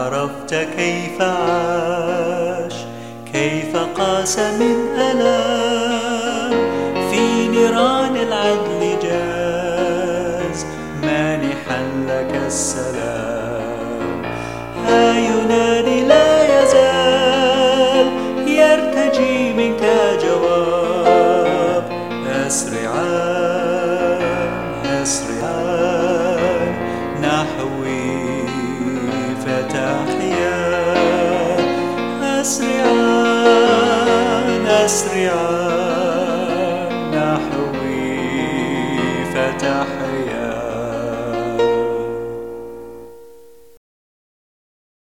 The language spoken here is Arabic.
عرفت كيف عاش، كيف قاس من ألام، في نيران العدل جاز مانحا لك السلام. ها ينادي لا يزال يرتجي منك جواب، أسرعا أسرعا نحوي فتحيا، أسرعا أسرعا